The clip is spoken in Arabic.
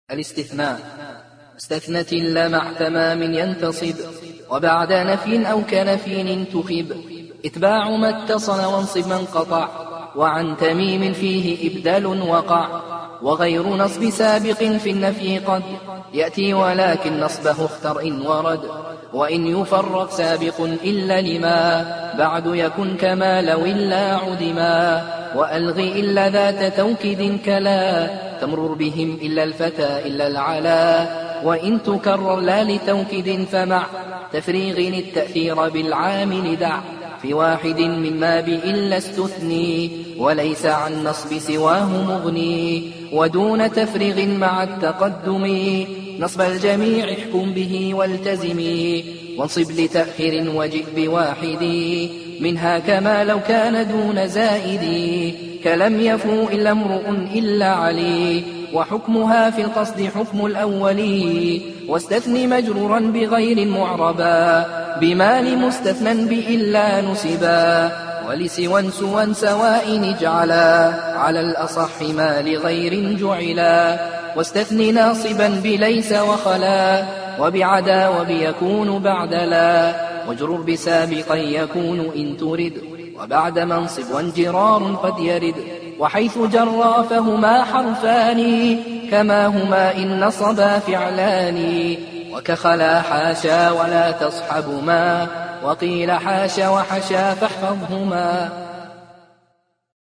الاستثناء: استثنت إلا مع تمام ينتصب، وبعد نفي أو كنفي انتخب. اتباع ما اتصل وانصب من قطع، وعن تميم فيه إبدال وقع. وغير نصب سابق في النفي قد يأتي، ولكن نصبه اختر إن ورد. وإن يفرق سابق إلا لما بعد يكن كما لو إلا عدما. وألغ إلا ذات توكيد كلا تمرر بهم إلا الفتى إلا العلا. وإن تكرر لا لتوكيد فمع تفريغ التأثير بالعامل دع. في واحد مما بإلا استثني، وليس عن نصب سواه مغني. ودون تفريغ مع التقدم نصب الجميع احكم به والتزمي. وانصب لتأخير وجئ بواحد منها كما لو كان دون زائد. كلم يفو إلا امرؤ إلا علي، وحكمها في القصد حكم الأول. واستثني مجرورا بغير معربا بما لمستثنى بإلا نسبا. ولسوى سوى سواء اجعلا على الأصح ما لغير جعلا. واستثني ناصبا بليس وخلا، وبعدا وبيكون بعد لا. واجرر بسابقا يكون إن ترد، وبعد منصب وانجرار قد يرد. وحيث جرى فهما حرفان كما هما إن نصبا فعلان. وكخلا حاشا ولا تصحب ما، وقيل حاشا وحشا فاحفظهما.